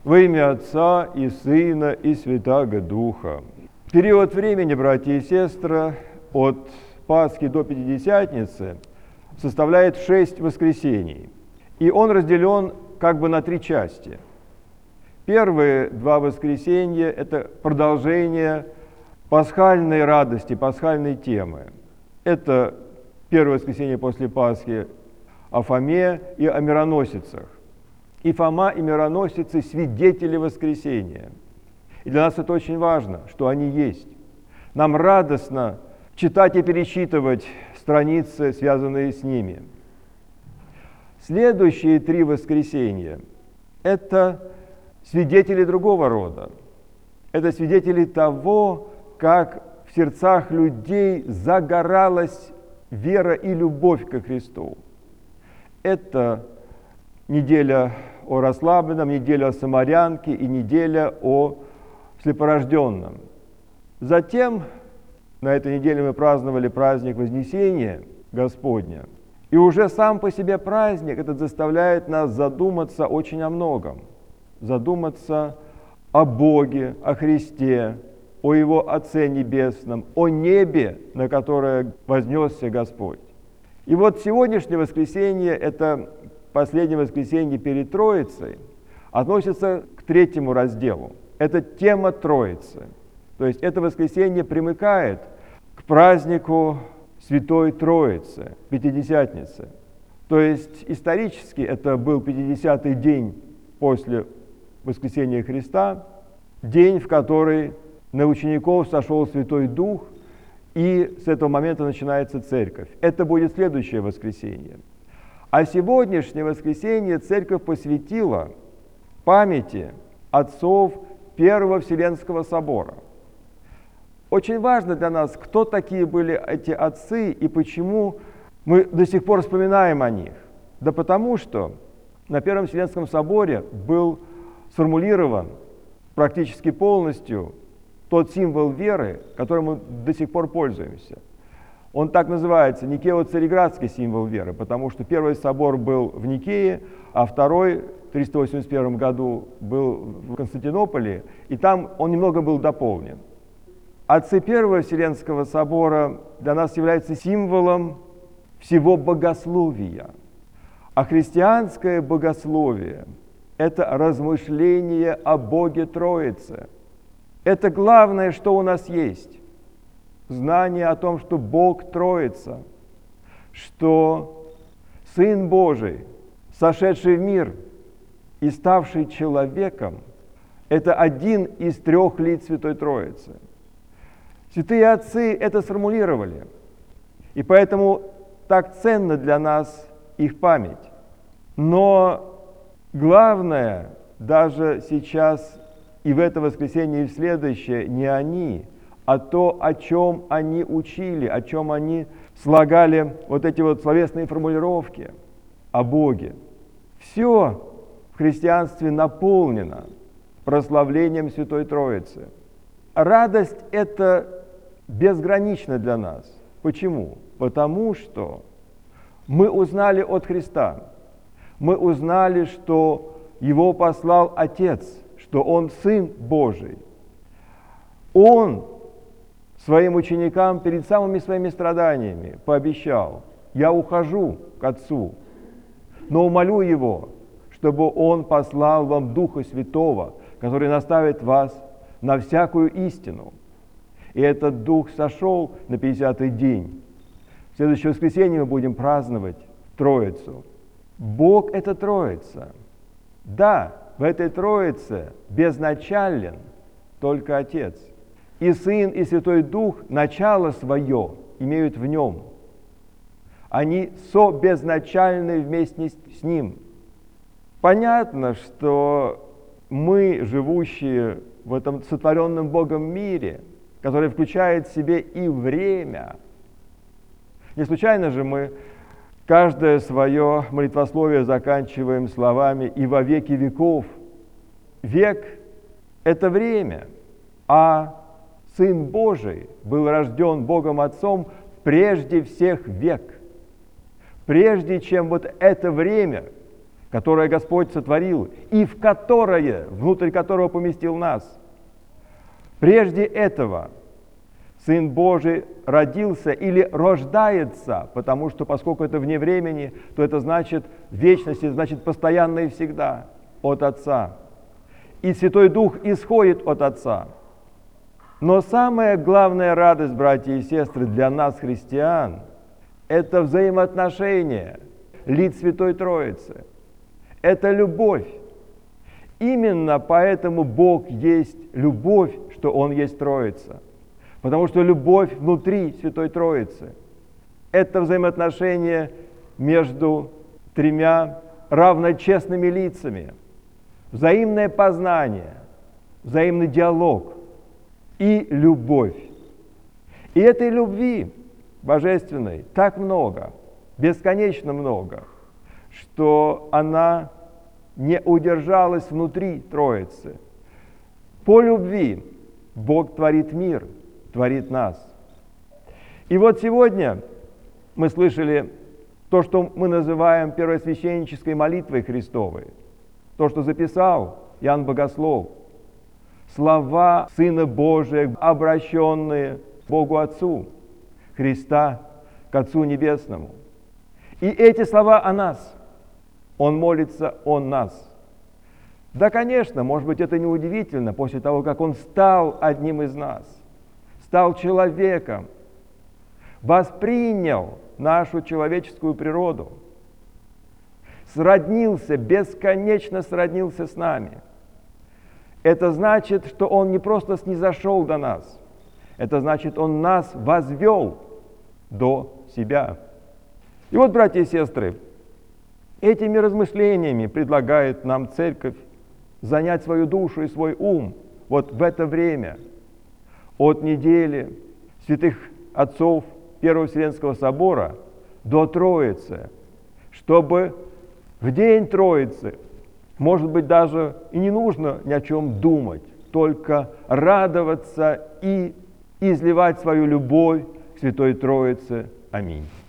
Во имя Отца и Сына и Святаго Духа. Период времени, братья и сестры, от Пасхи до Пятидесятницы составляет 6 воскресений. И он разделен как бы на 3 части. Первые 2 воскресенья – это продолжение пасхальной радости, пасхальной темы. Это первое воскресенье после Пасхи о Фоме и о мироносицах. И Фома, и мироносицы – свидетели воскресения. И для нас это очень важно, что они есть. Нам радостно читать и перечитывать страницы, связанные с ними. Следующие 3 воскресенья – это свидетели другого рода. Это свидетели того, как в сердцах людей загоралась вера и любовь ко Христу. Это неделя о расслабленном, неделя о самарянке и неделя о слепорожденном. Затем на этой неделе мы праздновали праздник Вознесения Господня. И уже сам по себе праздник этот заставляет нас задуматься очень о многом. Задуматься о Боге, о Христе, о Его Отце Небесном, о небе, на которое вознесся Господь. И вот сегодняшнее воскресенье, это последнее воскресенье перед Троицей, относится к 3 разделу. Это тема Троицы. То есть это воскресенье примыкает к празднику Святой Троицы, Пятидесятницы. То есть исторически это был 50-й день после воскресения Христа, день, в который на учеников сошел Святой Дух, и с этого момента начинается Церковь. Это будет следующее воскресенье. А сегодняшнее воскресенье Церковь посвятила памяти отцов Первого Вселенского Собора. Очень важно для нас, кто такие были эти отцы и почему мы до сих пор вспоминаем о них. Да потому что на Первом Вселенском Соборе был сформулирован практически полностью тот символ веры, которым мы до сих пор пользуемся. Он так называется Никео-Цареградский символ веры, потому что первый собор был в Никее, а второй в 381 году был в Константинополе, и там он немного был дополнен. Отцы Первого Вселенского собора для нас являются символом всего богословия. А христианское богословие – это размышление о Боге Троице. Это главное, что у нас есть. Знание о том, что Бог Троица, что Сын Божий, сошедший в мир и ставший человеком, это один из 3 лиц Святой Троицы. Святые отцы это сформулировали, и поэтому так ценна для нас их память. Но главное, даже сейчас и в это воскресенье, и в следующее, не они, а то, о чем они учили, о чем они слагали вот эти вот словесные формулировки о Боге. Все в христианстве наполнено прославлением Святой Троицы. Радость эта безгранична для нас. Почему? Потому что мы узнали от Христа, мы узнали, что Его послал Отец, что Он Сын Божий. Он своим ученикам перед самыми своими страданиями пообещал: «Я ухожу к Отцу, но умолю Его, чтобы Он послал вам Духа Святого, который наставит вас на всякую истину». И этот Дух сошел на 50-й день. В следующее воскресенье мы будем праздновать Троицу. Бог – это Троица. Да, в этой Троице безначален только Отец. И Сын, и Святой Дух начало свое имеют в Нем. Они собезначальны вместе с Ним. Понятно, что мы, живущие в этом сотворенном Богом мире, который включает в себе и время, не случайно же мы каждое свое молитвословие заканчиваем словами «и во веки веков». Век – это время, а Сын Божий был рожден Богом Отцом прежде всех век. Прежде чем вот это время, которое Господь сотворил, и в которое, внутрь которого поместил нас. Прежде этого Сын Божий родился или рождается, потому что, поскольку это вне времени, то это значит вечность, это значит постоянно и всегда от Отца. И Святой Дух исходит от Отца. Но самая главная радость, братья и сестры, для нас, христиан, это взаимоотношения лиц Святой Троицы. Это любовь. Именно поэтому Бог есть любовь, что Он есть Троица. Потому что любовь внутри Святой Троицы. Это взаимоотношения между тремя равночестными лицами. Взаимное познание, взаимный диалог и любовь. И этой любви божественной так много, бесконечно много, что она не удержалась внутри Троицы. По любви Бог творит мир, творит нас. И вот сегодня мы слышали то, что мы называем первосвященнической молитвой Христовой, то, что записал Иоанн Богослов, слова Сына Божия, обращенные к Богу Отцу, Христа к Отцу Небесному. И эти слова о нас. Он молится о нас. Да, конечно, может быть, это неудивительно после того, как Он стал одним из нас, стал человеком, воспринял нашу человеческую природу, сроднился, бесконечно сроднился с нами. Это значит, что Он не просто снизошел до нас, это значит, Он нас возвел до себя. И вот, братья и сестры, этими размышлениями предлагает нам Церковь занять свою душу и свой ум вот в это время от недели святых отцов Первого Вселенского собора до Троицы, чтобы в день Троицы, может быть, даже и не нужно ни о чем думать, только радоваться и изливать свою любовь к Святой Троице. Аминь.